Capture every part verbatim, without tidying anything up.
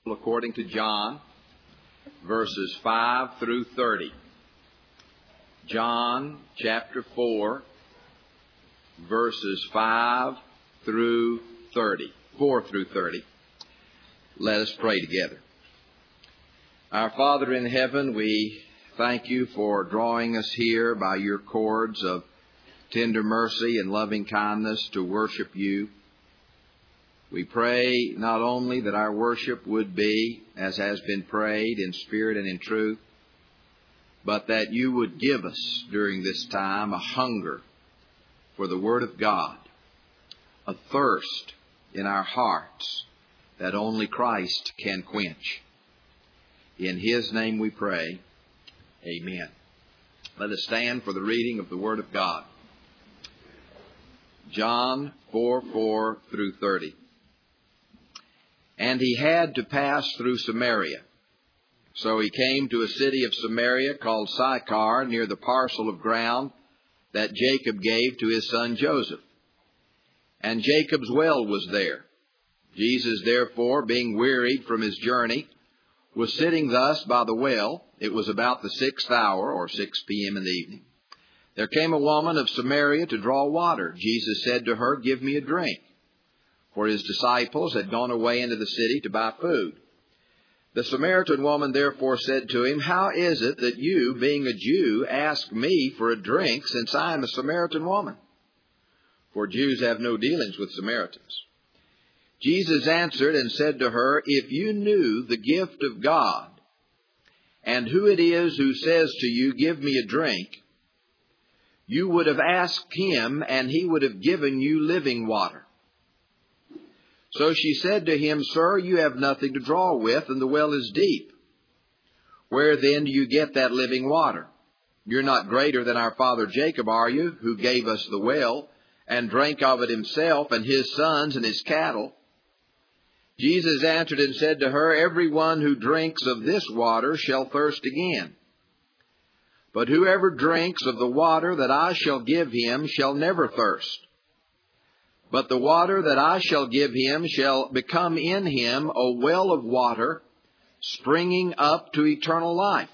According to John, verses five through thirty. John chapter four, verses five through thirty. four through thirty. Let us pray together. Our Father in heaven, we thank you for drawing us here by your cords of tender mercy and loving kindness to worship you. We pray not only that our worship would be, as has been prayed, in spirit and in truth, but that you would give us during this time a hunger for the Word of God, a thirst in our hearts that only Christ can quench. In His name we pray, amen. Let us stand for the reading of the Word of God. John four, four through thirty. And he had to pass through Samaria. So he came to a city of Samaria called Sychar, near the parcel of ground that Jacob gave to his son Joseph. And Jacob's well was there. Jesus, therefore, being wearied from his journey, was sitting thus by the well. It was about the sixth hour, or six p.m. in the evening. There came a woman of Samaria to draw water. Jesus said to her, "Give me a drink." For his disciples had gone away into the city to buy food. The Samaritan woman therefore said to him, "How is it that you, being a Jew, ask me for a drink, since I am a Samaritan woman?" For Jews have no dealings with Samaritans. Jesus answered and said to her, "If you knew the gift of God, and who it is who says to you, 'Give me a drink,' you would have asked him, and he would have given you living water." So she said to him, "Sir, you have nothing to draw with, and the well is deep. Where then do you get that living water? You're not greater than our father Jacob, are you, who gave us the well, and drank of it himself, and his sons, and his cattle?" Jesus answered and said to her, "Everyone who drinks of this water shall thirst again. But whoever drinks of the water that I shall give him shall never thirst. But the water that I shall give him shall become in him a well of water, springing up to eternal life."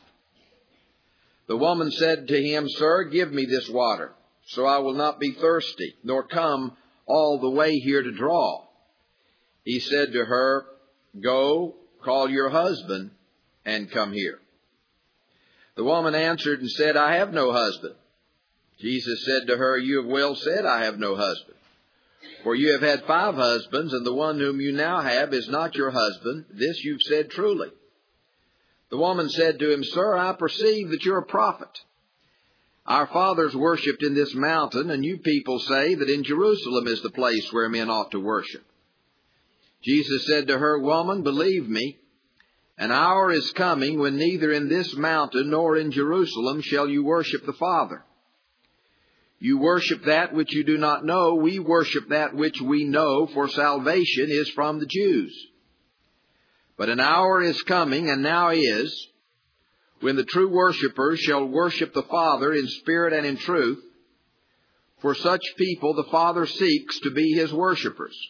The woman said to him, "Sir, give me this water, so I will not be thirsty, nor come all the way here to draw." He said to her, "Go, call your husband, and come here." The woman answered and said, "I have no husband." Jesus said to her, "You have well said, 'I have no husband.' For you have had five husbands, and the one whom you now have is not your husband. This you've said truly." The woman said to him, "Sir, I perceive that you're a prophet. Our fathers worshipped in this mountain, and you people say that in Jerusalem is the place where men ought to worship." Jesus said to her, "Woman, believe me, an hour is coming when neither in this mountain nor in Jerusalem shall you worship the Father. You worship that which you do not know. We worship that which we know, for salvation is from the Jews. But an hour is coming, and now is, when the true worshipers shall worship the Father in spirit and in truth. For such people the Father seeks to be His worshipers.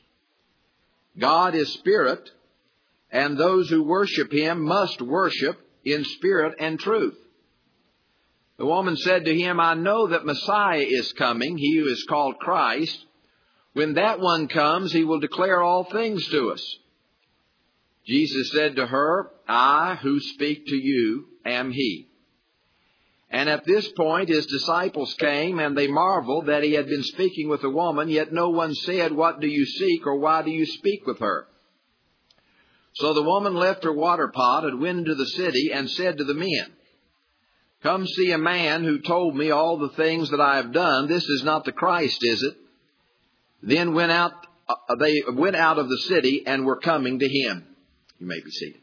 God is spirit, and those who worship Him must worship in spirit and truth." The woman said to him, "I know that Messiah is coming, He who is called Christ. When that one comes, He will declare all things to us." Jesus said to her, "I who speak to you am He." And at this point His disciples came, and they marveled that He had been speaking with a woman, yet no one said, "What do you seek?" or "Why do you speak with her?" So the woman left her water pot and went into the city and said to the men, "Come see a man who told me all the things that I have done. This is not the Christ, is it?" Then went out, uh, they went out of the city and were coming to Him. You may be seated.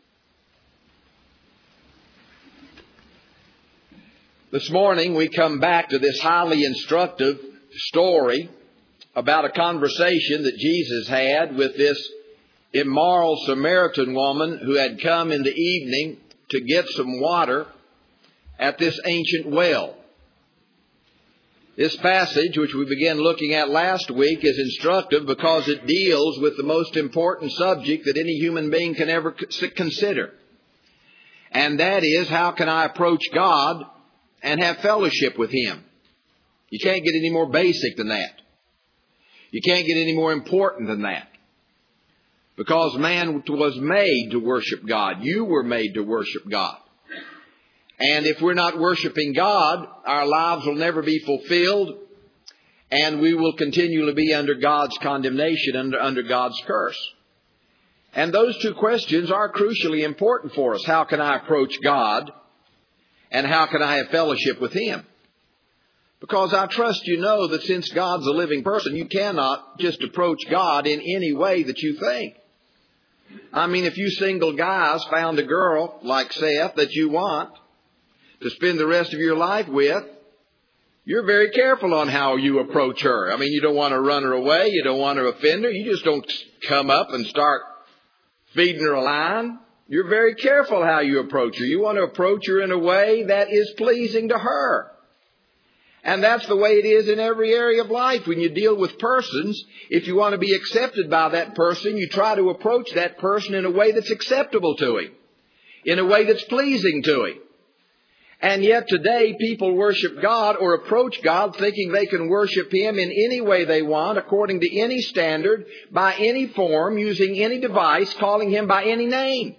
This morning we come back to this highly instructive story about a conversation that Jesus had with this immoral Samaritan woman who had come in the evening to get some water at this ancient well. This passage, which we began looking at last week, is instructive because it deals with the most important subject that any human being can ever consider. And that is, how can I approach God and have fellowship with Him? You can't get any more basic than that. You can't get any more important than that. Because man was made to worship God. You were made to worship God. And if we're not worshiping God, our lives will never be fulfilled, and we will continually be under God's condemnation, under, under God's curse. And those two questions are crucially important for us. How can I approach God, and how can I have fellowship with Him? Because I trust you know that since God's a living person, you cannot just approach God in any way that you think. I mean, if you single guys found a girl like Seth that you want to spend the rest of your life with, you're very careful on how you approach her. I mean, you don't want to run her away. You don't want to offend her. You just don't come up and start feeding her a line. You're very careful how you approach her. You want to approach her in a way that is pleasing to her. And that's the way it is in every area of life. When you deal with persons, if you want to be accepted by that person, you try to approach that person in a way that's acceptable to him, in a way that's pleasing to him. And yet today people worship God or approach God thinking they can worship Him in any way they want, according to any standard, by any form, using any device, calling Him by any name.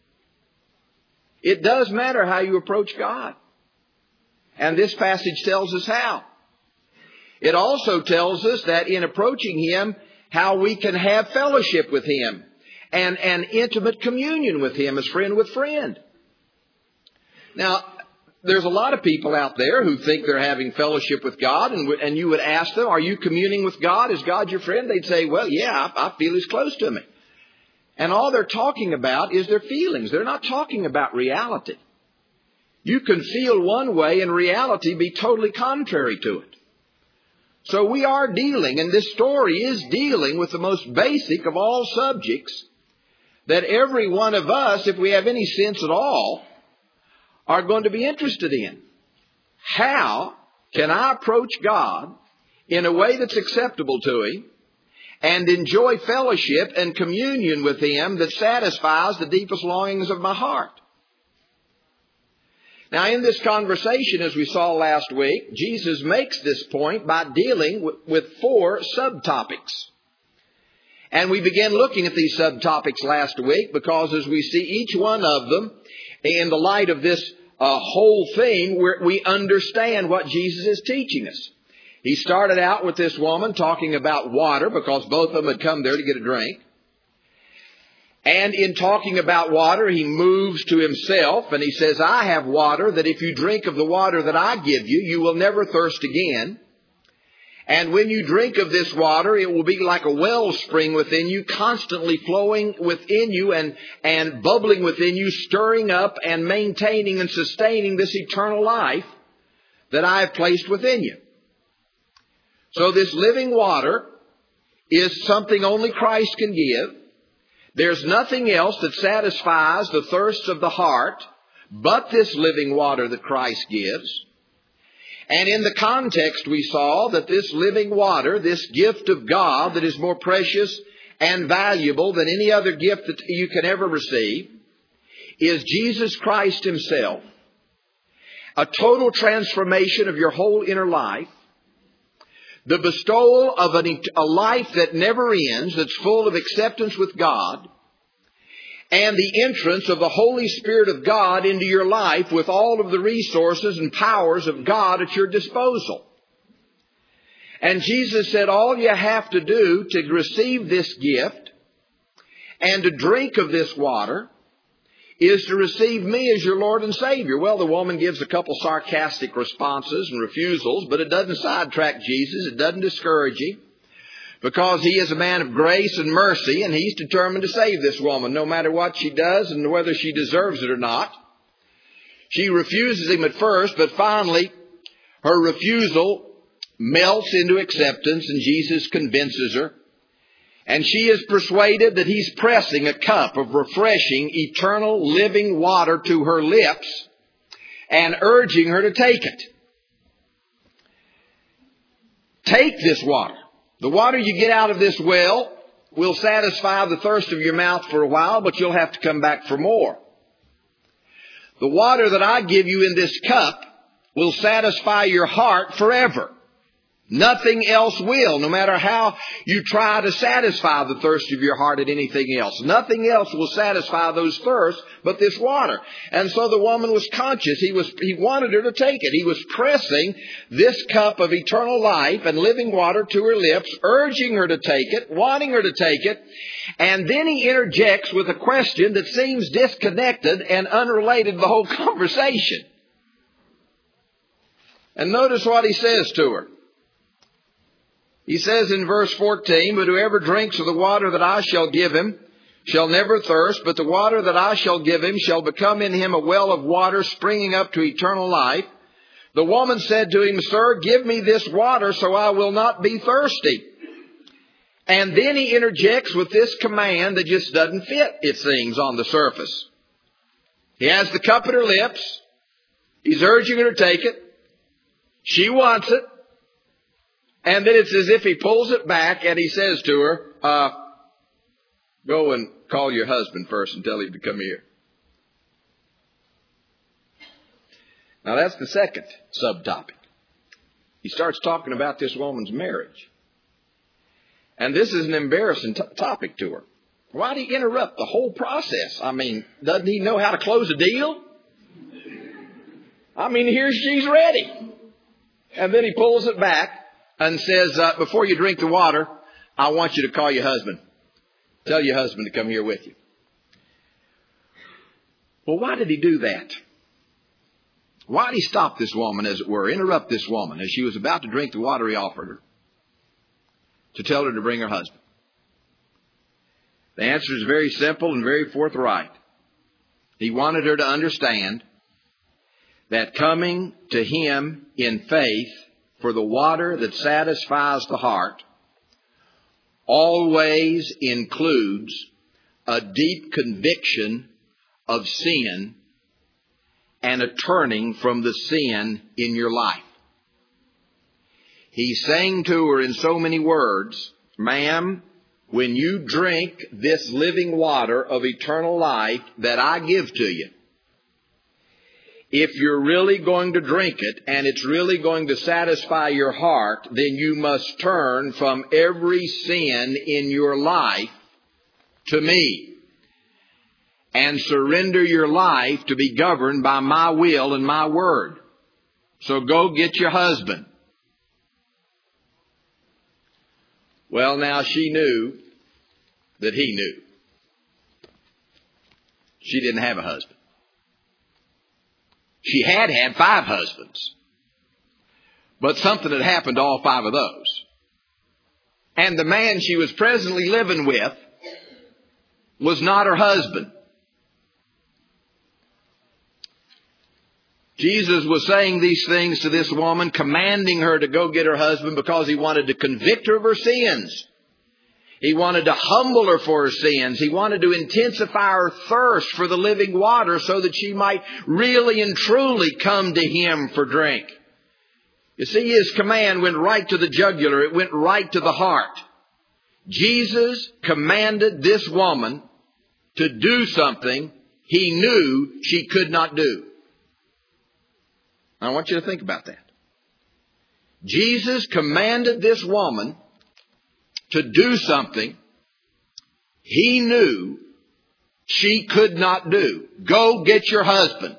It does matter how you approach God. And this passage tells us how. It also tells us that in approaching Him, how we can have fellowship with Him and an intimate communion with Him as friend with friend. Now, there's a lot of people out there who think they're having fellowship with God, and, and you would ask them, are you communing with God? Is God your friend? They'd say, well, yeah, I, I feel He's close to me. And all they're talking about is their feelings. They're not talking about reality. You can feel one way and reality be totally contrary to it. So we are dealing, and this story is dealing with the most basic of all subjects that every one of us, if we have any sense at all, are going to be interested in. How can I approach God in a way that's acceptable to Him and enjoy fellowship and communion with Him that satisfies the deepest longings of my heart? Now, in this conversation, as we saw last week, Jesus makes this point by dealing with, with four subtopics. And we began looking at these subtopics last week because as we see each one of them in the light of this uh, whole thing, where we understand what Jesus is teaching us. He started out with this woman talking about water because both of them had come there to get a drink. And in talking about water, he moves to himself and he says, I have water that if you drink of the water that I give you, you will never thirst again. And when you drink of this water, it will be like a wellspring within you, constantly flowing within you and, and bubbling within you, stirring up and maintaining and sustaining this eternal life that I have placed within you. So this living water is something only Christ can give. There's nothing else that satisfies the thirsts of the heart but this living water that Christ gives. And in the context we saw that this living water, this gift of God that is more precious and valuable than any other gift that you can ever receive, is Jesus Christ Himself. A total transformation of your whole inner life. The bestowal of an, a life that never ends, that's full of acceptance with God. And the entrance of the Holy Spirit of God into your life with all of the resources and powers of God at your disposal. And Jesus said, all you have to do to receive this gift and to drink of this water is to receive me as your Lord and Savior. Well, the woman gives a couple sarcastic responses and refusals, but it doesn't sidetrack Jesus. It doesn't discourage Him. Because He is a man of grace and mercy, and He's determined to save this woman, no matter what she does and whether she deserves it or not. She refuses Him at first, but finally her refusal melts into acceptance, and Jesus convinces her. And she is persuaded that He's pressing a cup of refreshing, eternal, living water to her lips and urging her to take it. take this water. The water you get out of this well will satisfy the thirst of your mouth for a while, but you'll have to come back for more. The water that I give you in this cup will satisfy your heart forever. Nothing else will, no matter how you try to satisfy the thirst of your heart at anything else. Nothing else will satisfy those thirsts but this water. And so the woman was conscious. He was, he wanted her to take it. He was pressing this cup of eternal life and living water to her lips, urging her to take it, wanting her to take it. And then he interjects with a question that seems disconnected and unrelated to the whole conversation. And notice what he says to her. He says in verse fourteen, but whoever drinks of the water that I shall give him shall never thirst, but the water that I shall give him shall become in him a well of water springing up to eternal life. The woman said to him, Sir, give me this water so I will not be thirsty. And then he interjects with this command that just doesn't fit, it seems, on the surface. He has the cup at her lips. He's urging her to take it. She wants it. And then it's as if he pulls it back and he says to her, uh, go and call your husband first and tell him to come here. Now that's the second subtopic. He starts talking about this woman's marriage. And this is an embarrassing t- topic to her. Why did he interrupt the whole process? I mean, doesn't he know how to close a deal? I mean, here she's ready. And then he pulls it back and says, uh, before you drink the water, I want you to call your husband. Tell your husband to come here with you. Well, why did he do that? Why did he stop this woman, as it were, interrupt this woman as she was about to drink the water he offered her, to tell her to bring her husband? The answer is very simple and very forthright. He wanted her to understand that coming to him in faith for the water that satisfies the heart always includes a deep conviction of sin and a turning from the sin in your life. He's saying to her in so many words, ma'am, when you drink this living water of eternal life that I give to you, if you're really going to drink it and it's really going to satisfy your heart, then you must turn from every sin in your life to me and surrender your life to be governed by my will and my word. So go get your husband. Well, now she knew that he knew. She didn't have a husband. She had had five husbands. But something had happened to all five of those. And the man she was presently living with was not her husband. Jesus was saying these things to this woman, commanding her to go get her husband because he wanted to convict her of her sins. He wanted to humble her for her sins. He wanted to intensify her thirst for the living water so that she might really and truly come to him for drink. You see, his command went right to the jugular. It went right to the heart. Jesus commanded this woman to do something he knew she could not do. I want you to think about that. Jesus commanded this woman to do something he knew she could not do. Go get your husband.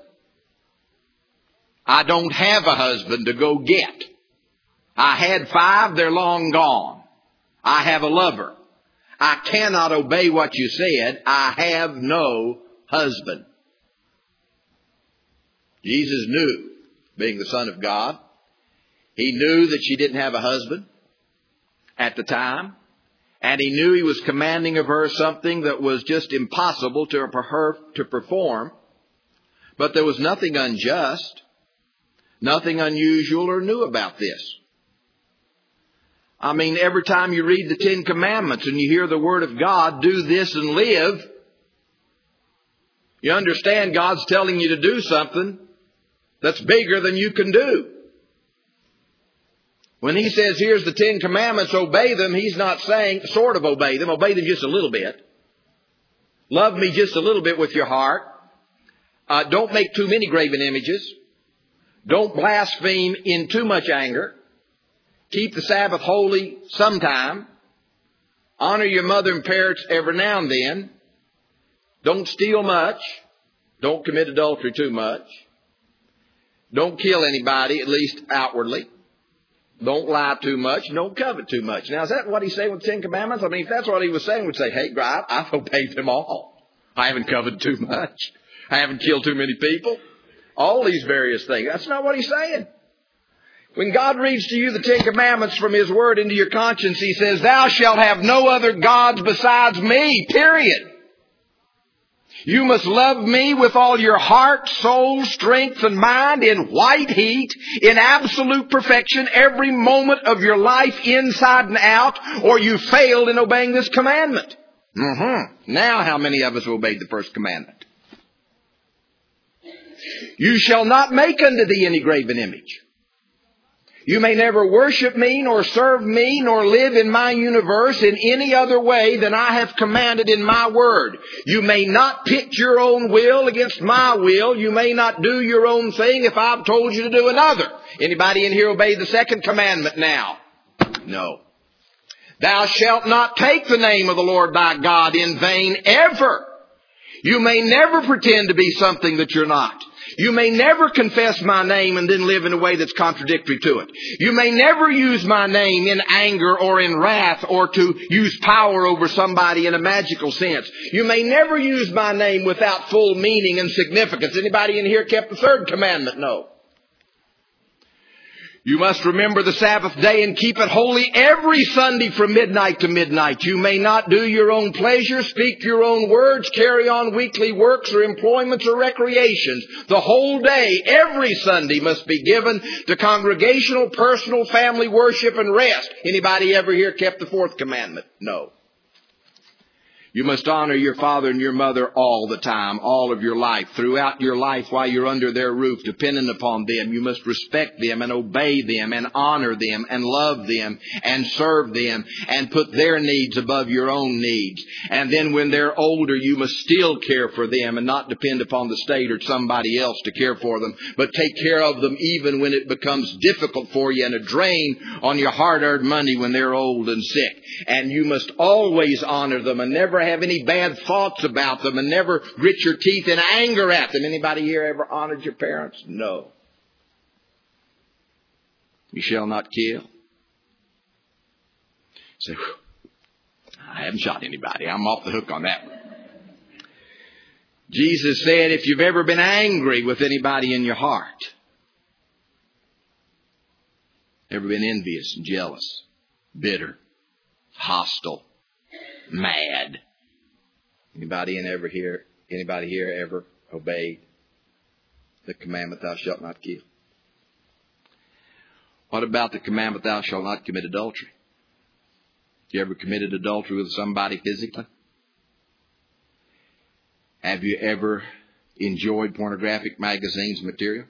I don't have a husband to go get. I had five, they're long gone. I have a lover. I cannot obey what you said. I have no husband. Jesus knew, being the Son of God, he knew that she didn't have a husband at the time. And he knew he was commanding of her something that was just impossible to her to perform. But there was nothing unjust, nothing unusual or new about this. I mean, every time you read the Ten Commandments and you hear the Word of God, do this and live, you understand God's telling you to do something that's bigger than you can do. When he says, here's the Ten Commandments, obey them, he's not saying sort of obey them. Obey them just a little bit. Love me just a little bit with your heart. Uh, don't make too many graven images. Don't blaspheme in too much anger. Keep the Sabbath holy sometime. Honor your mother and parents every now and then. Don't steal much. Don't commit adultery too much. Don't kill anybody, at least outwardly. Don't lie too much. Don't covet too much. Now, is that what he's saying with the Ten Commandments? I mean, if that's what he was saying, we'd say, hey, I, I've obeyed them all. I haven't coveted too much. I haven't killed too many people. All these various things. That's not what he's saying. When God reads to you the Ten Commandments from His Word into your conscience, He says, thou shalt have no other gods besides me, period. You must love me with all your heart, soul, strength, and mind in white heat, in absolute perfection, every moment of your life inside and out, or you failed in obeying this commandment. Mm-hmm. Now how many of us obeyed the first commandment? You shall not make unto thee any graven image. You may never worship me, nor serve me, nor live in my universe in any other way than I have commanded in my word. You may not pit your own will against my will. You may not do your own thing if I've told you to do another. Anybody in here obey the second commandment now? No. Thou shalt not take the name of the Lord thy God in vain ever. You may never pretend to be something that you're not. You may never confess my name and then live in a way that's contradictory to it. You may never use my name in anger or in wrath or to use power over somebody in a magical sense. You may never use my name without full meaning and significance. Anybody in here kept the third commandment? No. You must remember the Sabbath day and keep it holy every Sunday from midnight to midnight. You may not do your own pleasure, speak your own words, carry on weekly works or employments or recreations. The whole day, every Sunday, must be given to congregational, personal, family worship and rest. Anybody ever here kept the fourth commandment? No. You must honor your father and your mother all the time, all of your life, throughout your life while you're under their roof, dependent upon them. You must respect them and obey them and honor them and love them and serve them and put their needs above your own needs. And then when they're older, you must still care for them and not depend upon the state or somebody else to care for them, but take care of them even when it becomes difficult for you and a drain on your hard-earned money when they're old and sick. And you must always honor them and never have any bad thoughts about them and never grit your teeth in anger at them. Anybody here ever honored your parents? No. You shall not kill. Say, I haven't shot anybody. I'm off the hook on that one. Jesus said, if you've ever been angry with anybody in your heart, ever been envious and jealous, bitter, hostile, mad, Anybody in ever here, anybody here ever obeyed the commandment, thou shalt not kill? What about the commandment, thou shalt not commit adultery? You ever committed adultery with somebody physically? Have you ever enjoyed pornographic magazines material?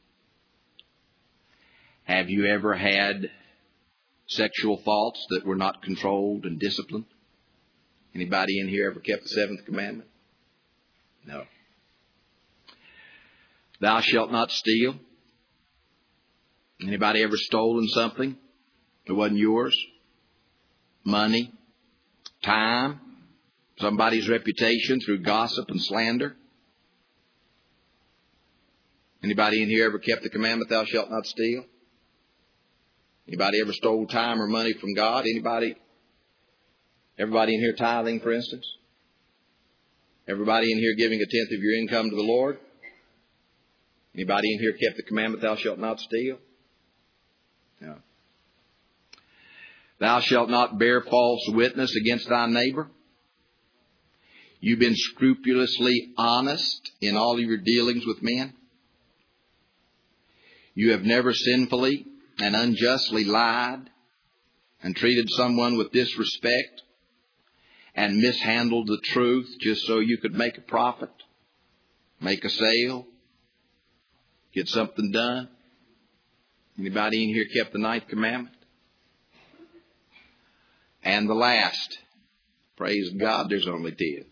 Have you ever had sexual thoughts that were not controlled and disciplined? Anybody in here ever kept the seventh commandment? No. Thou shalt not steal. Anybody ever stolen something that wasn't yours? Money, time, somebody's reputation through gossip and slander? Anybody in here ever kept the commandment, thou shalt not steal? Anybody ever stole time or money from God? Anybody? Everybody in here tithing, for instance? Everybody in here giving a tenth of your income to the Lord? Anybody in here kept the commandment, thou shalt not steal? No. Thou shalt not bear false witness against thy neighbor. You've been scrupulously honest in all of your dealings with men. You have never sinfully and unjustly lied and treated someone with disrespect and mishandled the truth just so you could make a profit, make a sale, get something done. Anybody in here kept the ninth commandment? And the last. Praise God, there's only ten.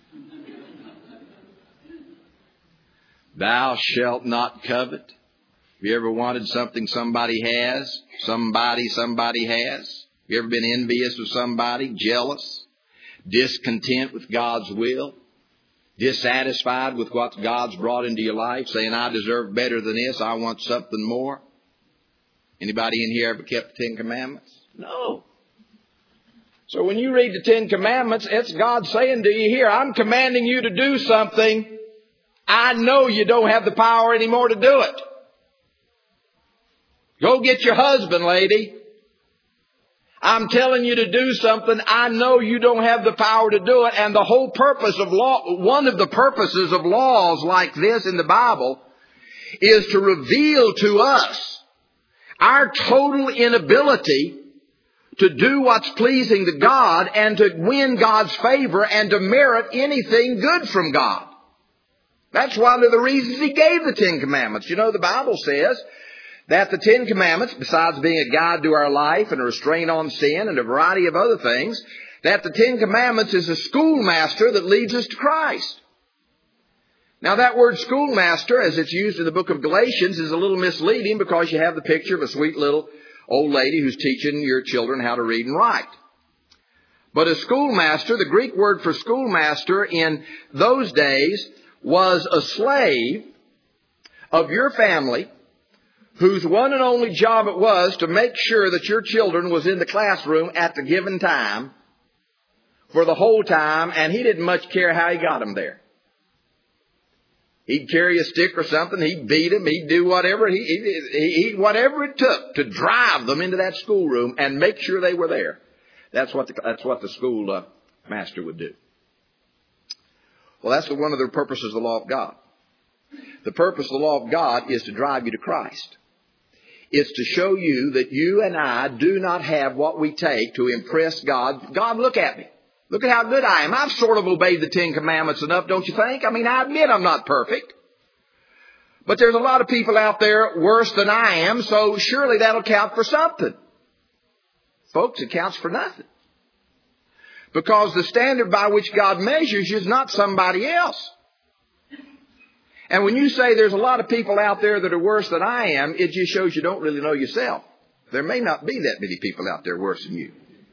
Thou shalt not covet. Have you ever wanted something somebody has? Somebody somebody has? Have you ever been envious of somebody? Jealous? Discontent with God's will? Dissatisfied with what God's brought into your life? Saying, I deserve better than this. I want something more. Anybody in here ever kept the Ten Commandments? No. So when you read the Ten Commandments, it's God saying to you here, I'm commanding you to do something. I know you don't have the power anymore to do it. Go get your husband, lady. I'm telling you to do something. I know you don't have the power to do it. And the whole purpose of law, one of the purposes of laws like this in the Bible is to reveal to us our total inability to do what's pleasing to God and to win God's favor and to merit anything good from God. That's one of the reasons He gave the Ten Commandments. You know, the Bible says that the Ten Commandments, besides being a guide to our life and a restraint on sin and a variety of other things, that the Ten Commandments is a schoolmaster that leads us to Christ. Now that word schoolmaster, as it's used in the book of Galatians, is a little misleading because you have the picture of a sweet little old lady who's teaching your children how to read and write. But a schoolmaster, the Greek word for schoolmaster in those days, was a slave of your family whose one and only job it was to make sure that your children was in the classroom at the given time for the whole time, and he didn't much care how he got them there. He'd carry a stick or something. He'd beat them. He'd do whatever he, he, he whatever it took to drive them into that schoolroom and make sure they were there. That's what the, that's what the school uh, master would do. Well, that's one of the purposes of the law of God. The purpose of the law of God is to drive you to Christ. It's to show you that you and I do not have what we take to impress God. God, look at me. Look at how good I am. I've sort of obeyed the Ten Commandments enough, don't you think? I mean, I admit I'm not perfect. But there's a lot of people out there worse than I am, so surely that'll count for something. Folks, it counts for nothing. Because the standard by which God measures you is not somebody else. And when you say there's a lot of people out there that are worse than I am, it just shows you don't really know yourself. There may not be that many people out there worse than you.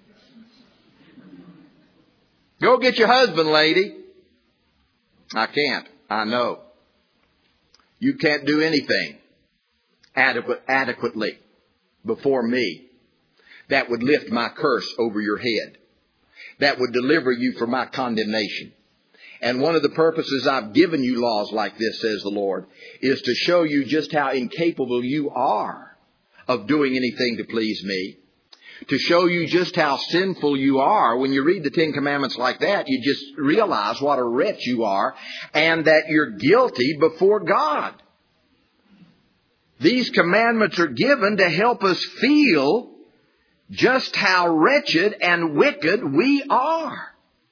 Go get your husband, lady. I can't. I know. You can't do anything adequate, adequately before me that would lift my curse over your head, that would deliver you from my condemnation. And one of the purposes I've given you laws like this, says the Lord, is to show you just how incapable you are of doing anything to please me. To show you just how sinful you are. When you read the Ten Commandments like that, you just realize what a wretch you are and that you're guilty before God. These commandments are given to help us feel just how wretched and wicked we are.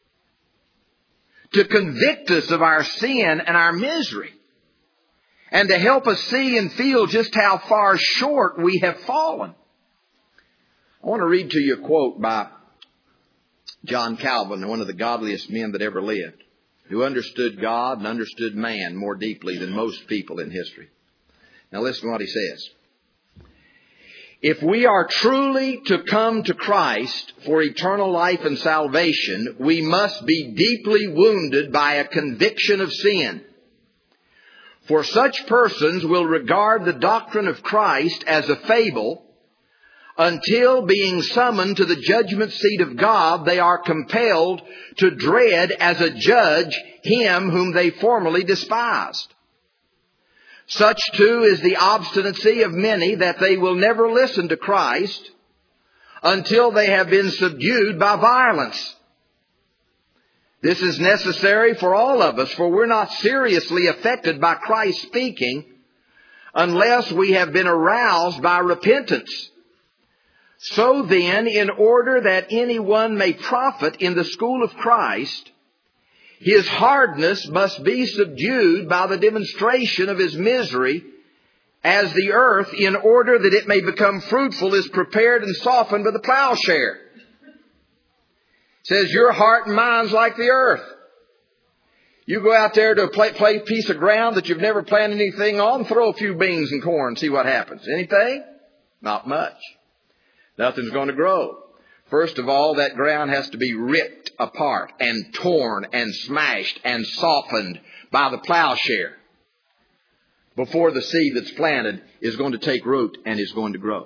To convict us of our sin and our misery. And to help us see and feel just how far short we have fallen. I want to read to you a quote by John Calvin, one of the godliest men that ever lived, who understood God and understood man more deeply than most people in history. Now listen to what he says. If we are truly to come to Christ for eternal life and salvation, we must be deeply wounded by a conviction of sin. For such persons will regard the doctrine of Christ as a fable until, being summoned to the judgment seat of God, they are compelled to dread as a judge him whom they formerly despised. Such too is the obstinacy of many that they will never listen to Christ until they have been subdued by violence. This is necessary for all of us, for we're not seriously affected by Christ speaking unless we have been aroused by repentance. So then, in order that anyone may profit in the school of Christ, his hardness must be subdued by the demonstration of his misery, as the earth, in order that it may become fruitful, is prepared and softened by the plowshare. says your heart and mind's like the earth. You go out there to a play, play piece of ground that you've never planted anything on, throw a few beans and corn, see what happens. Anything? Not much. Nothing's going to grow. First of all, that ground has to be ripped apart and torn and smashed and softened by the plowshare before the seed that's planted is going to take root and is going to grow.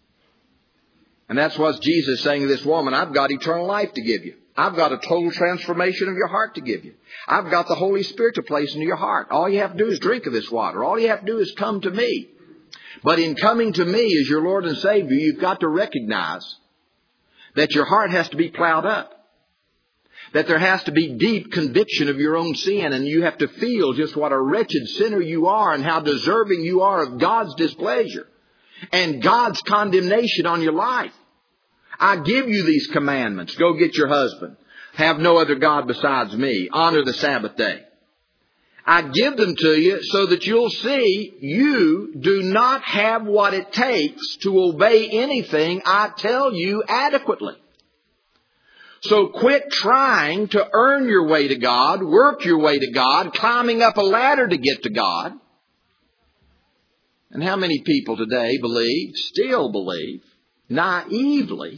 And that's what Jesus is saying to this woman. I've got eternal life to give you. I've got a total transformation of your heart to give you. I've got the Holy Spirit to place into your heart. All you have to do is drink of this water. All you have to do is come to me. But in coming to me as your Lord and Savior, you've got to recognize that your heart has to be plowed up. That there has to be deep conviction of your own sin, and you have to feel just what a wretched sinner you are and how deserving you are of God's displeasure and God's condemnation on your life. I give you these commandments. Go get your husband. Have no other God besides me. Honor the Sabbath day. I give them to you so that you'll see you do not have what it takes to obey anything I tell you adequately. So quit trying to earn your way to God, work your way to God, climbing up a ladder to get to God. And how many people today believe, still believe, naively,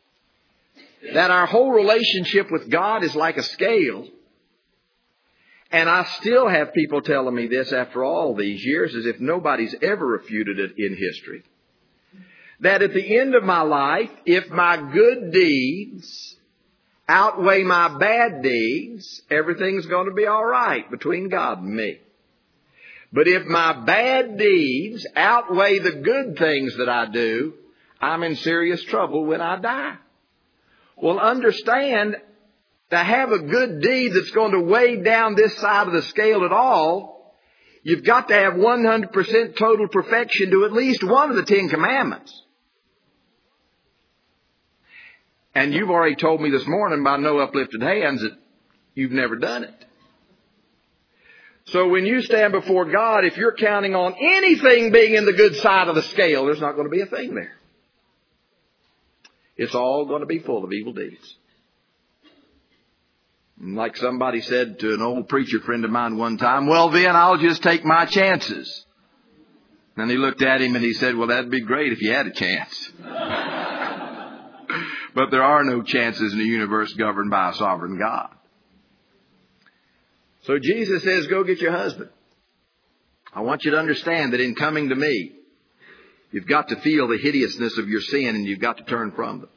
that our whole relationship with God is like a scale. And I still have people telling me this after all these years, as if nobody's ever refuted it in history. That at the end of my life, if my good deeds outweigh my bad deeds, everything's going to be all right between God and me. But if my bad deeds outweigh the good things that I do, I'm in serious trouble when I die. Well, understand, to have a good deed that's going to weigh down this side of the scale at all, you've got to have one hundred percent total perfection to at least one of the Ten Commandments. And you've already told me this morning by no uplifted hands that you've never done it. So when you stand before God, if you're counting on anything being in the good side of the scale, there's not going to be a thing there. It's all going to be full of evil deeds. Like somebody said to an old preacher friend of mine one time, well, then I'll just take my chances. And he looked at him and he said, well, that'd be great if you had a chance. But there are no chances in a universe governed by a sovereign God. So Jesus says, go get your husband. I want you to understand that in coming to me, you've got to feel the hideousness of your sin and you've got to turn from them.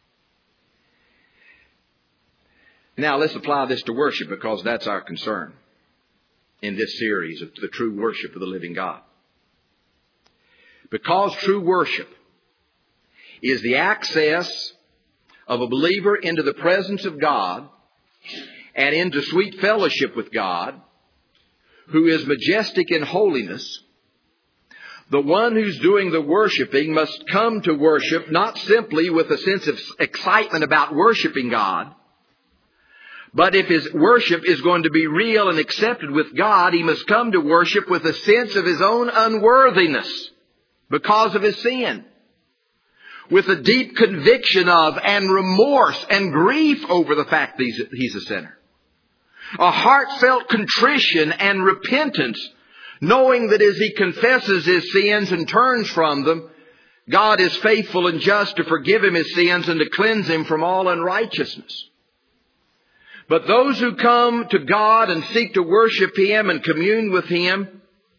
Now let's apply this to worship, because that's our concern in this series of the true worship of the living God. Because true worship is the access of a believer into the presence of God and into sweet fellowship with God, who is majestic in holiness, the one who's doing the worshiping must come to worship not simply with a sense of excitement about worshiping God, but if his worship is going to be real and accepted with God, he must come to worship with a sense of his own unworthiness because of his sin, with a deep conviction of and remorse and grief over the fact that he's a sinner. A heartfelt contrition and repentance, knowing that as he confesses his sins and turns from them, God is faithful and just to forgive him his sins and to cleanse him from all unrighteousness. But those who come to God and seek to worship him and commune with him,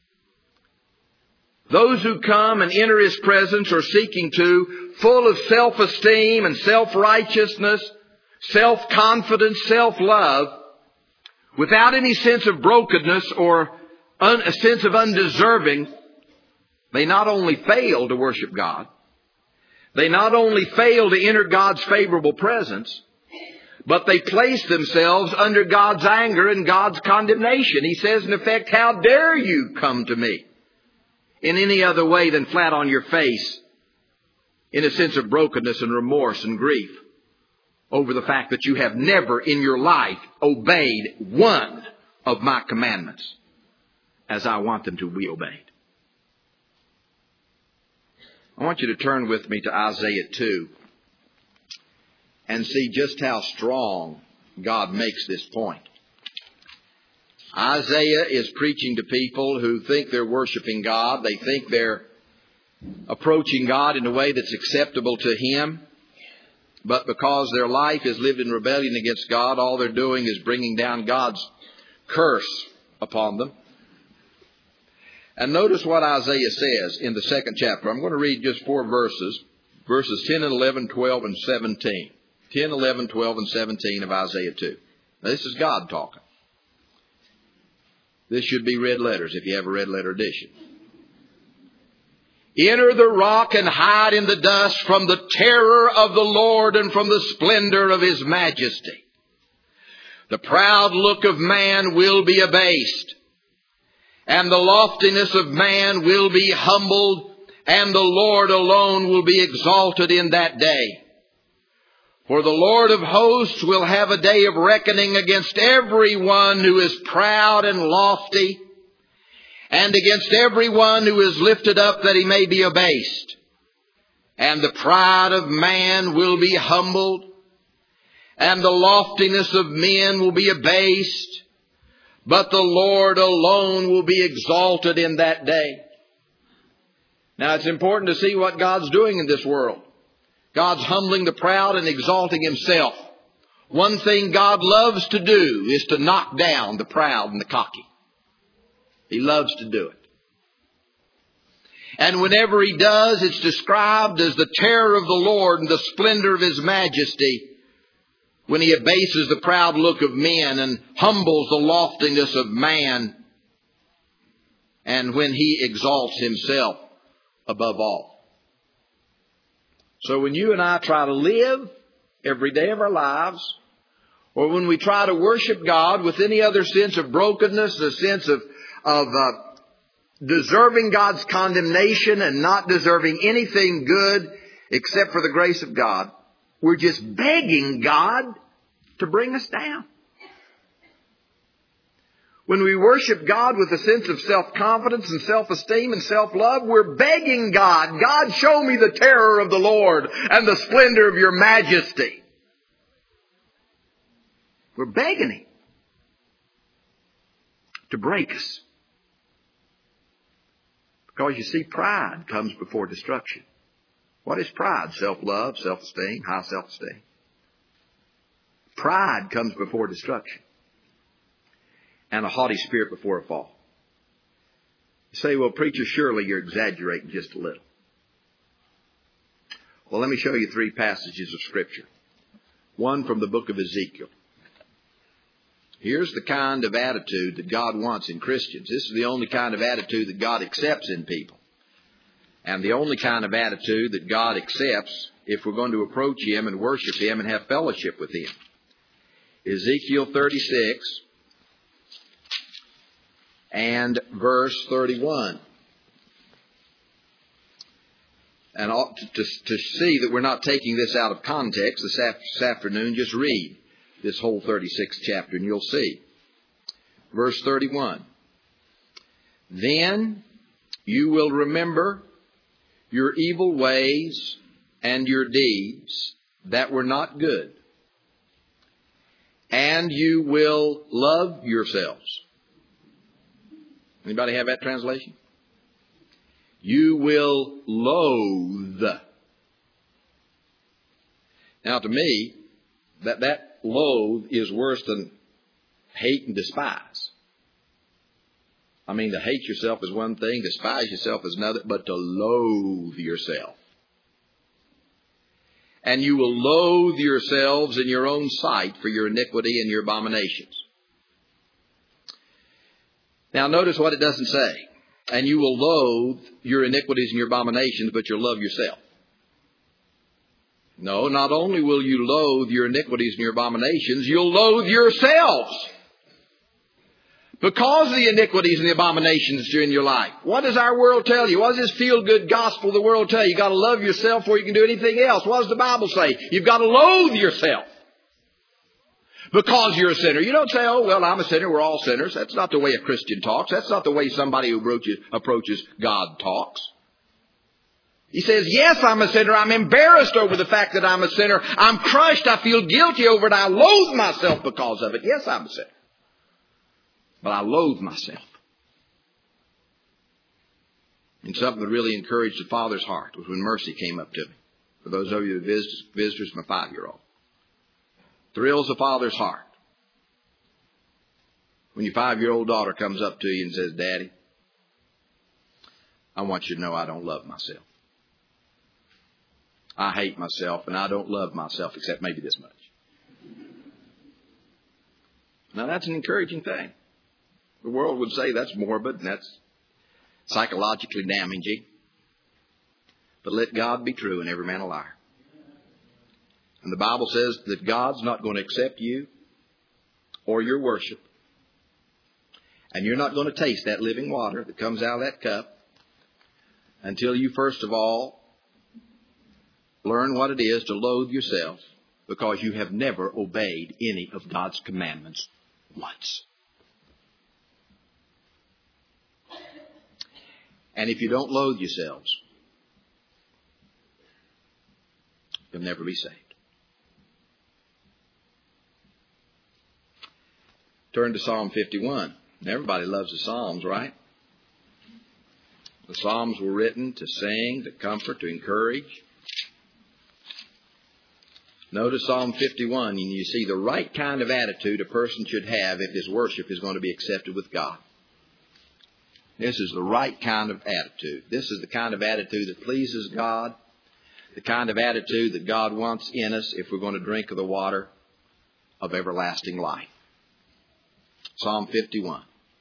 those who come and enter his presence are seeking to, full of self-esteem and self-righteousness, self-confidence, self-love, without any sense of brokenness or un- a sense of undeserving, they not only fail to worship God, they not only fail to enter God's favorable presence, but they place themselves under God's anger and God's condemnation. He says, in effect, how dare you come to me in any other way than flat on your face, in a sense of brokenness and remorse and grief over the fact that you have never in your life obeyed one of my commandments as I want them to be obeyed. I want you to turn with me to Isaiah two. and see just how strong God makes this point. Isaiah is preaching to people who think they're worshiping God. They think they're approaching God in a way that's acceptable to Him. But because their life is lived in rebellion against God, all they're doing is bringing down God's curse upon them. And notice what Isaiah says in the second chapter. I'm going to read just four verses. Verses ten and eleven, twelve and seventeen. ten, eleven, twelve and seventeen of Isaiah two. Now this is God talking. This should be red letters if you have a red letter edition. Enter the rock and hide in the dust from the terror of the Lord and from the splendor of His majesty. The proud look of man will be abased, and the loftiness of man will be humbled, and the Lord alone will be exalted in that day. For the Lord of hosts will have a day of reckoning against everyone who is proud and lofty, and against everyone who is lifted up that he may be abased. And the pride of man will be humbled, and the loftiness of men will be abased, but the Lord alone will be exalted in that day. Now it's important to see what God's doing in this world. God's humbling the proud and exalting Himself. One thing God loves to do is to knock down the proud and the cocky. He loves to do it. And whenever He does, it's described as the terror of the Lord and the splendor of His majesty, when He abases the proud look of men and humbles the loftiness of man, and when He exalts Himself above all. So when you and I try to live every day of our lives, or when we try to worship God with any other sense of brokenness, a sense of, of uh, deserving God's condemnation and not deserving anything good except for the grace of God, we're just begging God to bring us down. When we worship God with a sense of self-confidence and self-esteem and self-love, we're begging God, God, show me the terror of the Lord and the splendor of Your majesty. We're begging Him to break us. Because you see, pride comes before destruction. What is pride? Self-love, self-esteem, high self-esteem. Pride comes before destruction, and a haughty spirit before a fall. You say, well, preacher, surely you're exaggerating just a little. Well, let me show you three passages of Scripture. One from the book of Ezekiel. Here's the kind of attitude that God wants in Christians. This is the only kind of attitude that God accepts in people. And the only kind of attitude that God accepts if we're going to approach Him and worship Him and have fellowship with Him. Ezekiel thirty-six and verse thirty-one. And to, to, to see that we're not taking this out of context this, after, this afternoon, just read this whole thirty-sixth chapter and you'll see. Verse thirty-one. Then you will remember your evil ways and your deeds that were not good, and you will love yourselves. Anybody have that translation? You will loathe. Now to me, that, that loathe is worse than hate and despise. I mean, to hate yourself is one thing, despise yourself is another, but to loathe yourself. And you will loathe yourselves in your own sight for your iniquity and your abominations. Now notice what it doesn't say. And you will loathe your iniquities and your abominations, but you'll love yourself. No, not only will you loathe your iniquities and your abominations, you'll loathe yourselves because of the iniquities and the abominations that are in your life. What does our world tell you? What does this feel-good gospel of the world tell you? You've got to love yourself before you can do anything else. What does the Bible say? You've got to loathe yourself because you're a sinner. You don't say, oh, well, I'm a sinner. We're all sinners. That's not the way a Christian talks. That's not the way somebody who approaches God talks. He says, yes, I'm a sinner. I'm embarrassed over the fact that I'm a sinner. I'm crushed. I feel guilty over it. I loathe myself because of it. Yes, I'm a sinner. But I loathe myself. And something that really encouraged the Father's heart was when Mercy came up to me. For those of you who visit, visitors, my five-year-old. Thrills the Father's heart when your five-year-old daughter comes up to you and says, Daddy, I want you to know I don't love myself. I hate myself and I don't love myself except maybe this much. Now that's an encouraging thing. The world would say that's morbid and that's psychologically damaging. But let God be true and every man a liar. And the Bible says that God's not going to accept you or your worship. And you're not going to taste that living water that comes out of that cup until you first of all learn what it is to loathe yourself because you have never obeyed any of God's commandments once. And if you don't loathe yourselves, you'll never be saved. Turn to Psalm fifty-one. Everybody loves the Psalms, right? The Psalms were written to sing, to comfort, to encourage. Notice Psalm fifty-one, and you see the right kind of attitude a person should have if his worship is going to be accepted with God. This is the right kind of attitude. This is the kind of attitude that pleases God, the kind of attitude that God wants in us if we're going to drink of the water of everlasting life. Psalm fifty-one.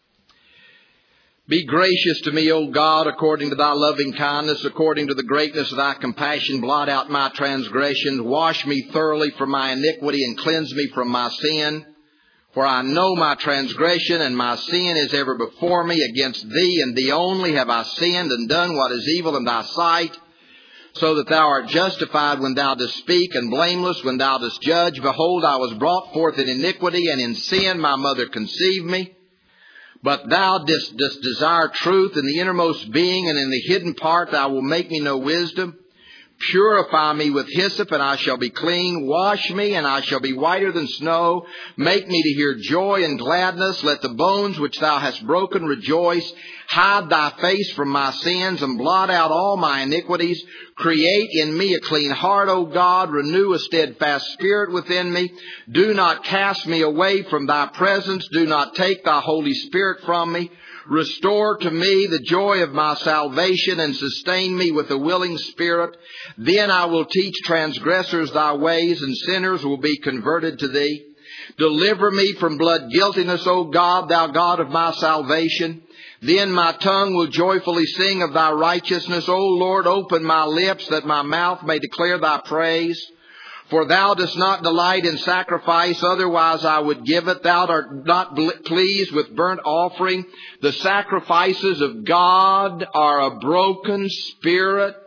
Be gracious to me, O God, according to thy loving kindness, according to the greatness of thy compassion. Blot out my transgressions. Wash me thoroughly from my iniquity and cleanse me from my sin. For I know my transgression and my sin is ever before me. Against thee and thee only have I sinned and done what is evil in thy sight, so that thou art justified when thou dost speak and blameless when thou dost judge. Behold, I was brought forth in iniquity, and in sin my mother conceived me. But thou didst, didst desire truth in the innermost being, and in the hidden part thou wilt make me know wisdom. Purify me with hyssop, and I shall be clean. Wash me, and I shall be whiter than snow. Make me to hear joy and gladness. Let the bones which thou hast broken rejoice. Hide thy face from my sins, and blot out all my iniquities. Create in me a clean heart, O God. Renew a steadfast spirit within me. Do not cast me away from thy presence. Do not take thy Holy Spirit from me. Restore to me the joy of my salvation, and sustain me with a willing spirit. Then I will teach transgressors thy ways, and sinners will be converted to thee. Deliver me from blood guiltiness, O God, thou God of my salvation. Then my tongue will joyfully sing of thy righteousness. O Lord, open my lips that my mouth may declare thy praise. For thou dost not delight in sacrifice, otherwise I would give it. Thou art not pleased with burnt offering. The sacrifices of God are a broken spirit,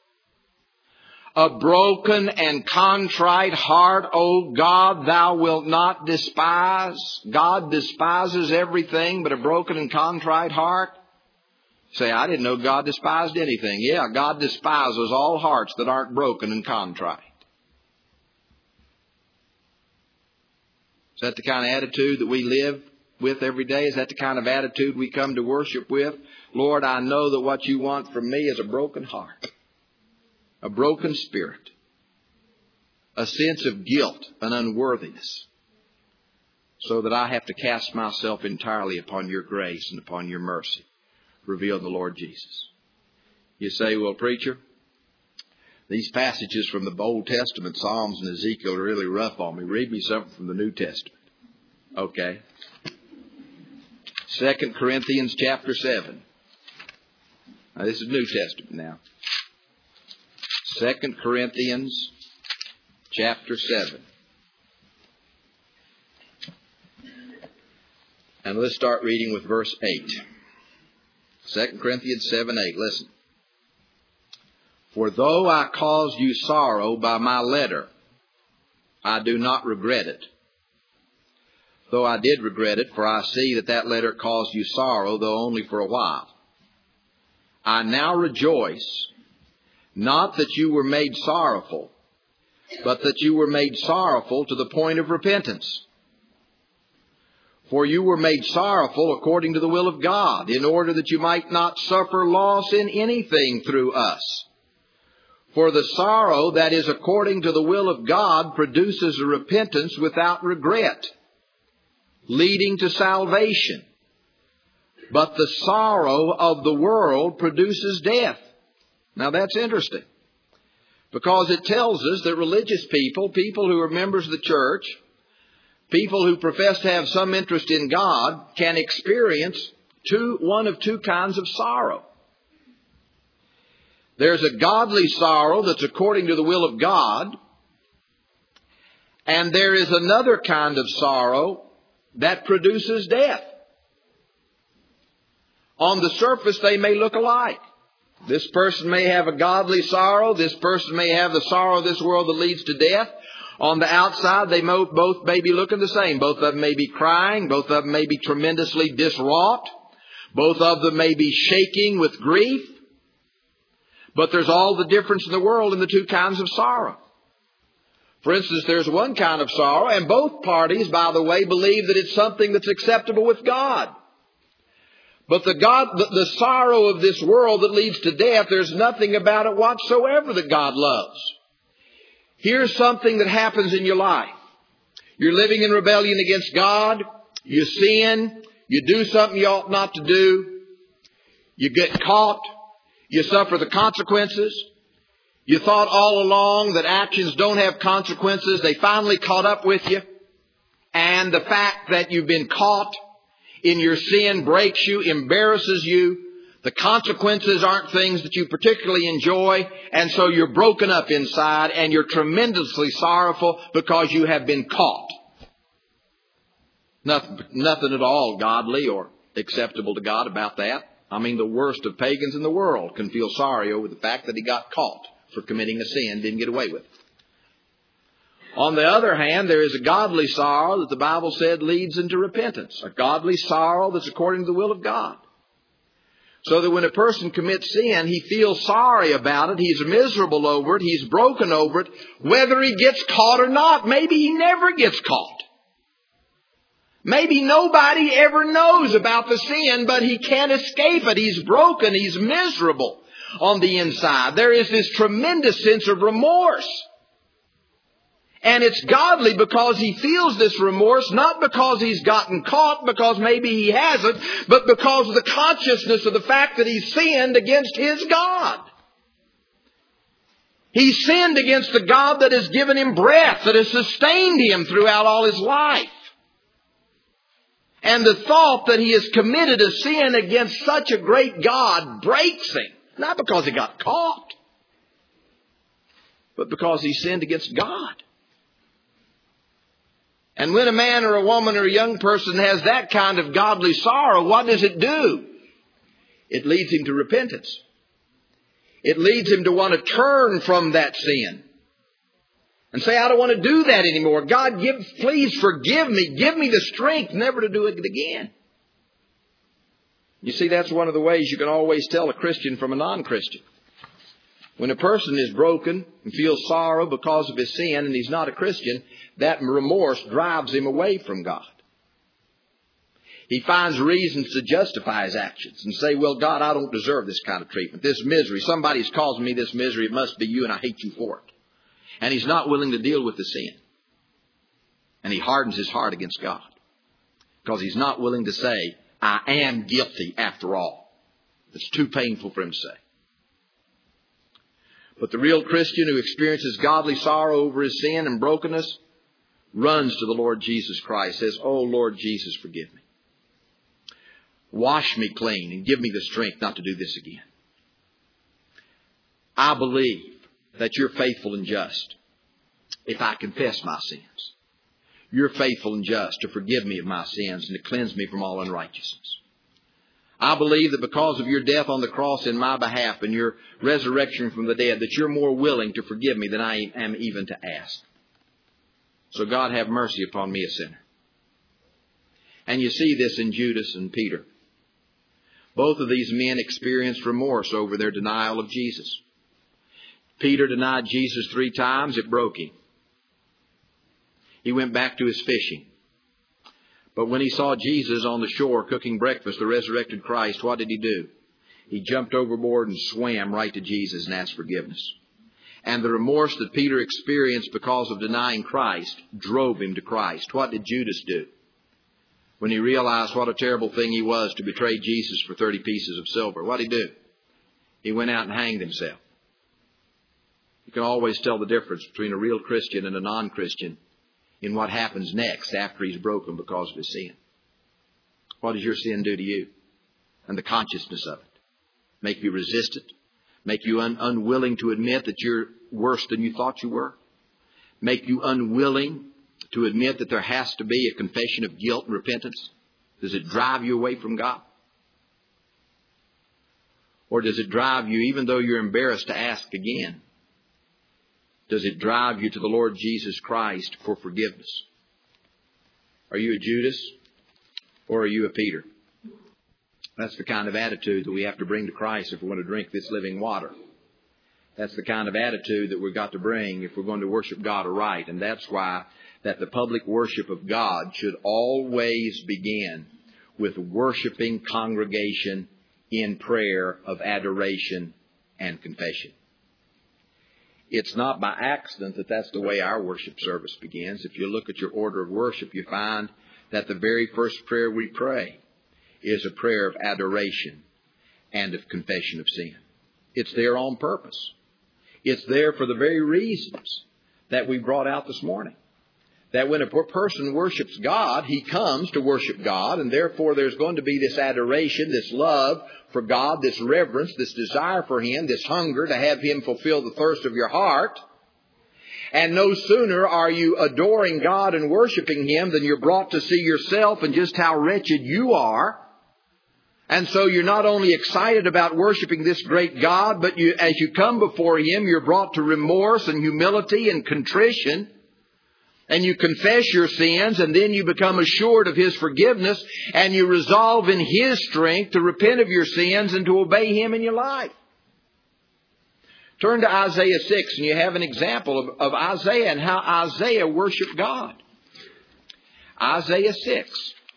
a broken and contrite heart, O God, thou wilt not despise. God despises everything but a broken and contrite heart. Say, I didn't know God despised anything. Yeah, God despises all hearts that aren't broken and contrite. Is that the kind of attitude that we live with every day? Is that the kind of attitude we come to worship with? Lord, I know that what you want from me is a broken heart, a broken spirit, a sense of guilt and unworthiness, so that I have to cast myself entirely upon your grace and upon your mercy. Reveal the Lord Jesus. You say, well, preacher, these passages from the Old Testament, Psalms and Ezekiel, are really rough on me. Read me something from the New Testament. Okay. Second Corinthians chapter seven. Now, this is New Testament now. Second Corinthians chapter seven. And let's start reading with verse eight. Second Corinthians seven eight. Listen. For though I caused you sorrow by my letter, I do not regret it. Though I did regret it, for I see that that letter caused you sorrow, though only for a while. I now rejoice, Not that you were made sorrowful, but that you were made sorrowful to the point of repentance. For you were made sorrowful according to the will of God, in order that you might not suffer loss in anything through us. For the sorrow that is according to the will of God produces a repentance without regret, leading to salvation. But the sorrow of the world produces death. Now that's interesting, because it tells us that religious people, people who are members of the church, people who profess to have some interest in God, can experience two, one of two kinds of sorrow. There's a godly sorrow that's according to the will of God, and there is another kind of sorrow that produces death. On the surface, they may look alike. This person may have a godly sorrow. This person may have the sorrow of this world that leads to death. On the outside, they both may be looking the same. Both of them may be crying. Both of them may be tremendously distraught. Both of them may be shaking with grief. But there's all the difference in the world in the two kinds of sorrow. For instance, there's one kind of sorrow, and both parties, by the way, believe that it's something that's acceptable with God. But the God, the, the sorrow of this world that leads to death, there's nothing about it whatsoever that God loves. Here's something that happens in your life. You're living in rebellion against God. You sin. You do something you ought not to do. You get caught. You suffer the consequences. You thought all along that actions don't have consequences. They finally caught up with you. And the fact that you've been caught in your sin breaks you, embarrasses you. The consequences aren't things that you particularly enjoy, and so you're broken up inside and you're tremendously sorrowful because you have been caught. Nothing, nothing at all godly or acceptable to God about that. I mean, the worst of pagans in the world can feel sorry over the fact that he got caught for committing a sin, didn't get away with it. On the other hand, there is a godly sorrow that the Bible said leads into repentance. A godly sorrow that's according to the will of God. So that when a person commits sin, he feels sorry about it. He's miserable over it. He's broken over it. Whether he gets caught or not. Maybe he never gets caught. Maybe nobody ever knows about the sin, but he can't escape it. He's broken. He's miserable on the inside. There is this tremendous sense of remorse. And it's godly because he feels this remorse, not because he's gotten caught, because maybe he hasn't, but because of the consciousness of the fact that he's sinned against his God. He sinned against the God that has given him breath, that has sustained him throughout all his life. And the thought that he has committed a sin against such a great God breaks him. Not because he got caught, but because he sinned against God. And when a man or a woman or a young person has that kind of godly sorrow, what does it do? It leads him to repentance. It leads him to want to turn from that sin and say, I don't want to do that anymore. God, give, please forgive me. Give me the strength never to do it again. You see, that's one of the ways you can always tell a Christian from a non-Christian. When a person is broken and feels sorrow because of his sin and he's not a Christian, that remorse drives him away from God. He finds reasons to justify his actions and say, well, God, I don't deserve this kind of treatment. This misery, somebody's causing me this misery. It must be you and I hate you for it. And he's not willing to deal with the sin. And he hardens his heart against God because he's not willing to say, I am guilty after all. It's too painful for him to say. But the real Christian who experiences godly sorrow over his sin and brokenness runs to the Lord Jesus Christ, says, oh, Lord Jesus, forgive me. Wash me clean and give me the strength not to do this again. I believe that you're faithful and just if I confess my sins. You're faithful and just to forgive me of my sins and to cleanse me from all unrighteousness. I believe that because of your death on the cross in my behalf and your resurrection from the dead, that you're more willing to forgive me than I am even to ask. So God, have mercy upon me, a sinner. And you see this in Judas and Peter. Both of these men experienced remorse over their denial of Jesus. Peter denied Jesus three times. It broke him. He went back to his fishing. But when he saw Jesus on the shore cooking breakfast, the resurrected Christ, what did he do? He jumped overboard and swam right to Jesus and asked forgiveness. And the remorse that Peter experienced because of denying Christ drove him to Christ. What did Judas do when he realized what a terrible thing he was to betray Jesus for thirty pieces of silver? What did he do? He went out and hanged himself. You can always tell the difference between a real Christian and a non-Christian in what happens next after he's broken because of his sin. What does your sin do to you? And the consciousness of it. Make you resistant? Make you un- unwilling to admit that you're worse than you thought you were? Make you unwilling to admit that there has to be a confession of guilt and repentance? Does it drive you away from God? Or does it drive you, even though you're embarrassed to ask again, does it drive you to the Lord Jesus Christ for forgiveness? Are you a Judas or are you a Peter? That's the kind of attitude that we have to bring to Christ if we want to drink this living water. That's the kind of attitude that we've got to bring if we're going to worship God aright. And that's why that the public worship of God should always begin with worshiping congregation in prayer of adoration and confession. It's not by accident that that's the way our worship service begins. If you look at your order of worship, you find that the very first prayer we pray is a prayer of adoration and of confession of sin. It's there on purpose. It's there for the very reasons that we brought out this morning. That when a person worships God, he comes to worship God, and therefore there's going to be this adoration, this love for God, this reverence, this desire for Him, this hunger to have Him fulfill the thirst of your heart. And no sooner are you adoring God and worshiping Him than you're brought to see yourself and just how wretched you are. And so you're not only excited about worshiping this great God, but you, as you come before Him, you're brought to remorse and humility and contrition. And you confess your sins, and then you become assured of His forgiveness, and you resolve in His strength to repent of your sins and to obey Him in your life. Turn to Isaiah six, and you have an example of, of Isaiah and how Isaiah worshiped God. Isaiah six.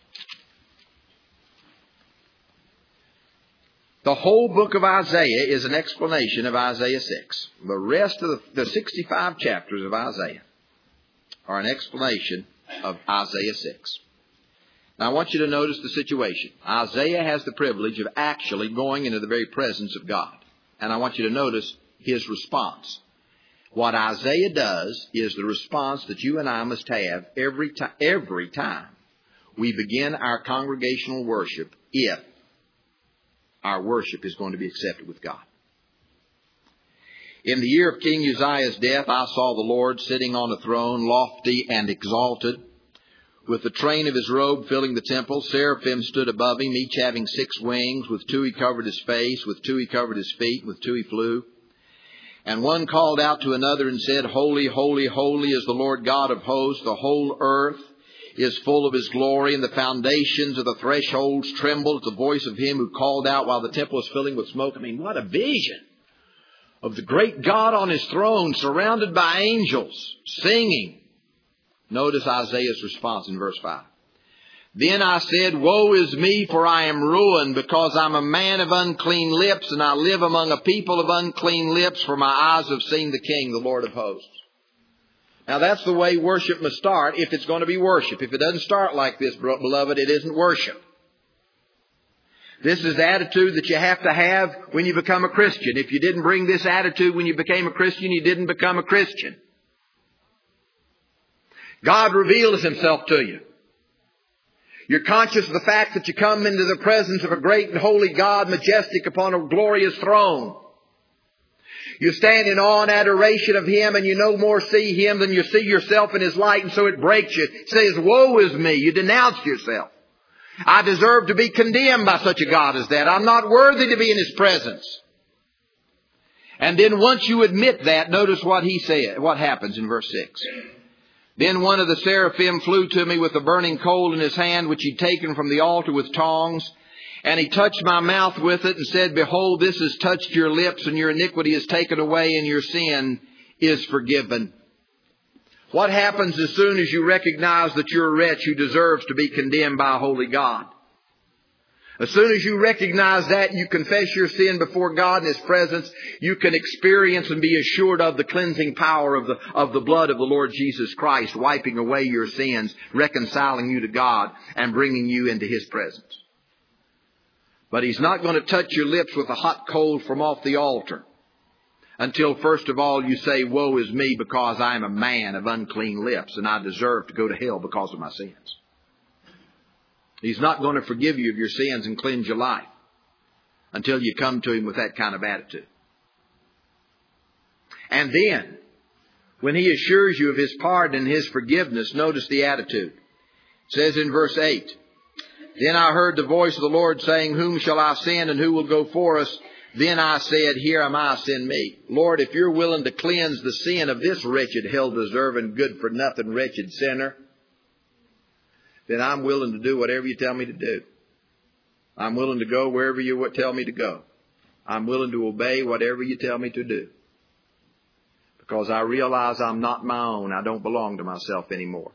The whole book of Isaiah is an explanation of Isaiah six. The rest of the, the sixty-five chapters of Isaiah are an explanation of Isaiah six. Now I want you to notice the situation. Isaiah has the privilege of actually going into the very presence of God. And I want you to notice his response. What Isaiah does is the response that you and I must have every, ti- every time we begin our congregational worship, if our worship is going to be accepted with God. In the year of King Uzziah's death, I saw the Lord sitting on a throne, lofty and exalted, with the train of His robe filling the temple. Seraphim stood above Him, each having six wings. With two He covered His face, with two He covered His feet, with two He flew. And one called out to another and said, Holy, holy, holy is the Lord God of hosts. The whole earth is full of His glory, and the foundations of the thresholds tremble at the voice of Him who called out while the temple was filling with smoke. I mean, what a vision of the great God on His throne, surrounded by angels, singing. Notice Isaiah's response in verse five. Then I said, Woe is me, for I am ruined, because I'm a man of unclean lips, and I live among a people of unclean lips, for my eyes have seen the King, the Lord of hosts. Now that's the way worship must start if it's going to be worship. If it doesn't start like this, beloved, it isn't worship. This is the attitude that you have to have when you become a Christian. If you didn't bring this attitude when you became a Christian, you didn't become a Christian. God reveals Himself to you. You're conscious of the fact that you come into the presence of a great and holy God, majestic upon a glorious throne. You stand in awe and adoration of Him, and you no more see Him than you see yourself in His light, and so it breaks you. It says, Woe is me. You denounce yourself. I deserve to be condemned by such a God as that. I'm not worthy to be in His presence. And then once you admit that, notice what he said, what happens in verse six. Then one of the seraphim flew to me with a burning coal in his hand, which he'd taken from the altar with tongs. And He touched my mouth with it and said, Behold, this has touched your lips, and your iniquity is taken away, and your sin is forgiven. What happens as soon as you recognize that you're a wretch who deserves to be condemned by a holy God? As soon as you recognize that, you confess your sin before God in His presence, you can experience and be assured of the cleansing power of the, of the blood of the Lord Jesus Christ, wiping away your sins, reconciling you to God, and bringing you into His presence. But He's not going to touch your lips with a hot coal from off the altar until first of all you say, Woe is me, because I am a man of unclean lips, and I deserve to go to hell because of my sins. He's not going to forgive you of your sins and cleanse your life until you come to Him with that kind of attitude. And then, when He assures you of His pardon and His forgiveness, notice the attitude. It says in verse eight, Then I heard the voice of the Lord saying, Whom shall I send, and who will go for us? Then I said, Here am I, send me. Lord, if you're willing to cleanse the sin of this wretched, hell-deserving, good-for-nothing, wretched sinner, then I'm willing to do whatever you tell me to do. I'm willing to go wherever you tell me to go. I'm willing to obey whatever you tell me to do. Because I realize I'm not my own. I don't belong to myself anymore.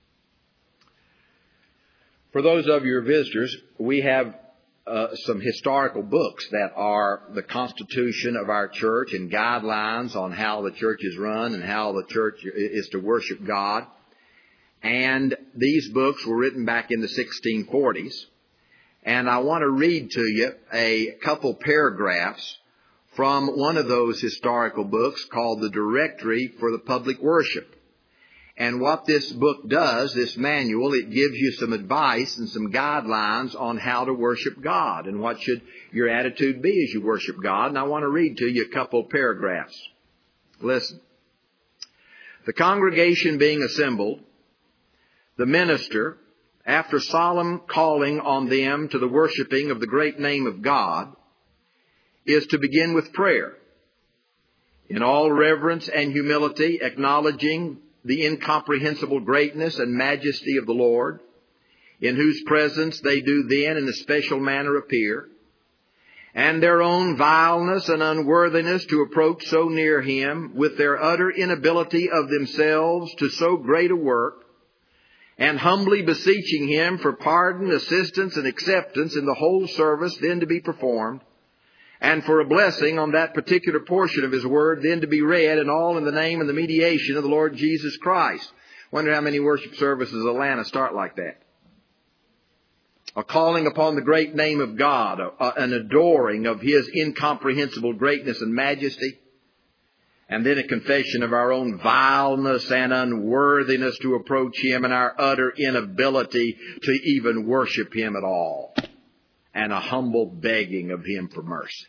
For those of your visitors, we have uh, some historical books that are the constitution of our church and guidelines on how the church is run and how the church is to worship God. And these books were written back in the sixteen forties. And I want to read to you a couple paragraphs from one of those historical books called the Directory for the Public Worship. And what this book does, this manual, it gives you some advice and some guidelines on how to worship God and what should your attitude be as you worship God. And I want to read to you a couple paragraphs. Listen. The congregation being assembled, the minister, after solemn calling on them to the worshiping of the great name of God, is to begin with prayer, in all reverence and humility, acknowledging the incomprehensible greatness and majesty of the Lord, in whose presence they do then in a special manner appear, and their own vileness and unworthiness to approach so near Him, with their utter inability of themselves to so great a work, and humbly beseeching Him for pardon, assistance, and acceptance in the whole service then to be performed, and for a blessing on that particular portion of His Word then to be read, and all in the name and the mediation of the Lord Jesus Christ. Wonder how many worship services in Atlanta start like that. A calling upon the great name of God, a, an adoring of His incomprehensible greatness and majesty, and then a confession of our own vileness and unworthiness to approach Him and our utter inability to even worship Him at all. And a humble begging of Him for mercy.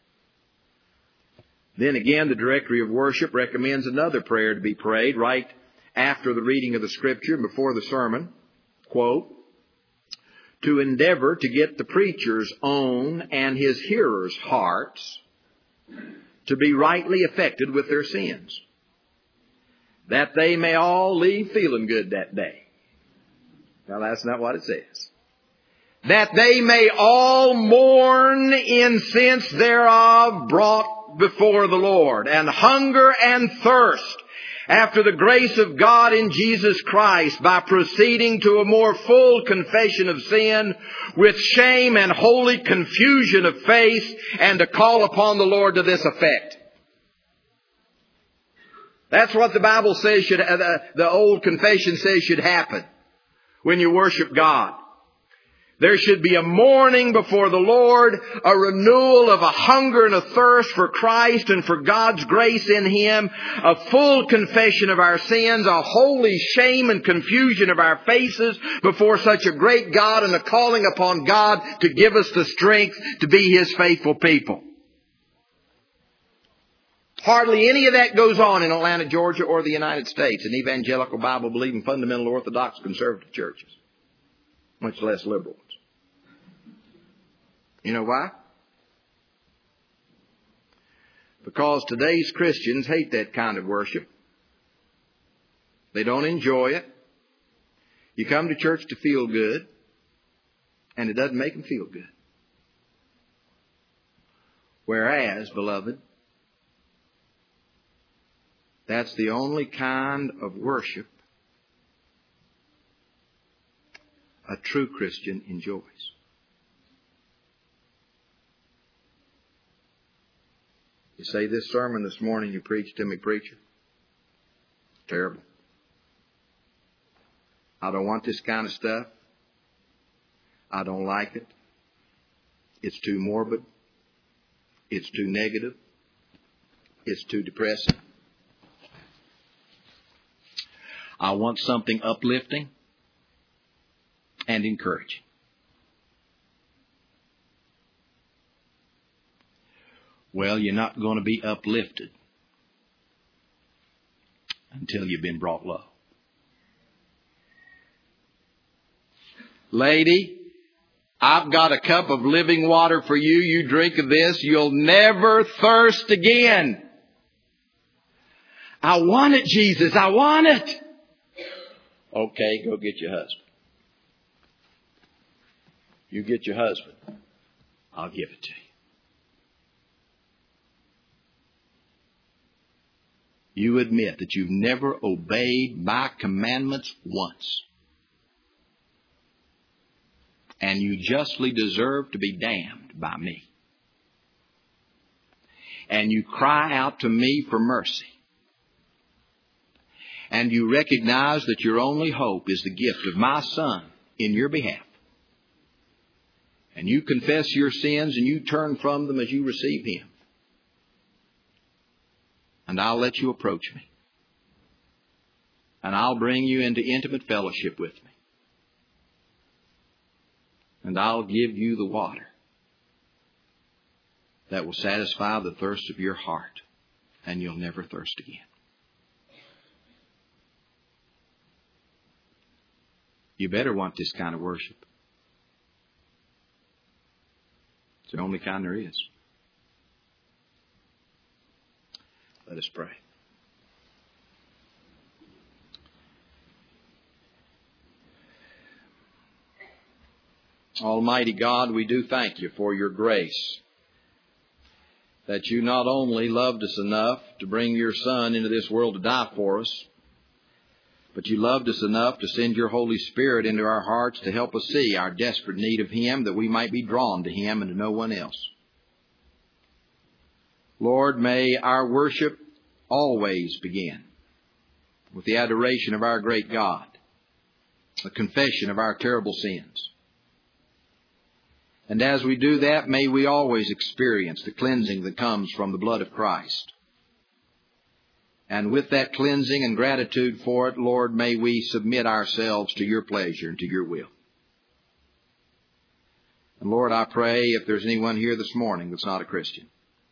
Then again, the Directory of Worship recommends another prayer to be prayed right after the reading of the Scripture and before the sermon. Quote, to endeavor to get the preacher's own and his hearers' hearts to be rightly affected with their sins, that they may all leave feeling good that day. Now, that's not what it says. That they may all mourn in sense thereof brought before the Lord, and hunger and thirst after the grace of God in Jesus Christ by proceeding to a more full confession of sin with shame and holy confusion of faith, and to call upon the Lord to this effect. That's what the Bible says should, uh, the, the old confession says should happen when you worship God. There should be a mourning before the Lord, a renewal of a hunger and a thirst for Christ and for God's grace in Him, a full confession of our sins, a holy shame and confusion of our faces before such a great God, and a calling upon God to give us the strength to be His faithful people. Hardly any of that goes on in Atlanta, Georgia, or the United States, in evangelical, Bible-believing, fundamental, Orthodox, conservative churches, much less liberal ones. You know why? Because today's Christians hate that kind of worship. They don't enjoy it. You come to church to feel good, and it doesn't make them feel good. Whereas, beloved, that's the only kind of worship a true Christian enjoys. You say, this sermon this morning you preached to me, preacher, terrible. I don't want this kind of stuff. I don't like it. It's too morbid. It's too negative. It's too depressing. I want something uplifting and encouraging. Well, you're not going to be uplifted until you've been brought low. Lady, I've got a cup of living water for you. You drink of this, you'll never thirst again. I want it, Jesus. I want it. Okay, go get your husband. You get your husband. I'll give it to you. You admit that you've never obeyed my commandments once. And you justly deserve to be damned by me. And you cry out to me for mercy. And you recognize that your only hope is the gift of my Son in your behalf. And you confess your sins and you turn from them as you receive Him. And I'll let you approach me. And I'll bring you into intimate fellowship with me. And I'll give you the water that will satisfy the thirst of your heart. And you'll never thirst again. You better want this kind of worship. It's the only kind there is. Let us pray. Almighty God, we do thank you for your grace, that you not only loved us enough to bring your Son into this world to die for us, but you loved us enough to send your Holy Spirit into our hearts to help us see our desperate need of Him, that we might be drawn to Him and to no one else. Lord, may our worship always begin with the adoration of our great God, the confession of our terrible sins. And as we do that, may we always experience the cleansing that comes from the blood of Christ. And with that cleansing and gratitude for it, Lord, may we submit ourselves to your pleasure and to your will. And Lord, I pray if there's anyone here this morning that's not a Christian,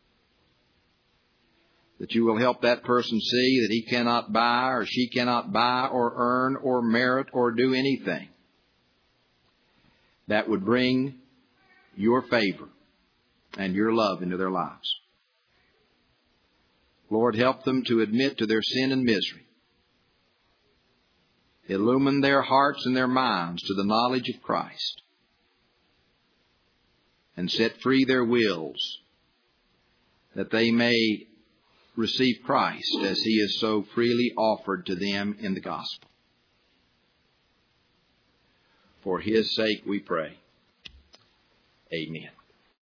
that you will help that person see that he cannot buy or she cannot buy or earn or merit or do anything that would bring your favor and your love into their lives. Lord, help them to admit to their sin and misery. Illumine their hearts and their minds to the knowledge of Christ. And set free their wills that they may receive Christ as He is so freely offered to them in the gospel. For His sake we pray. Amen.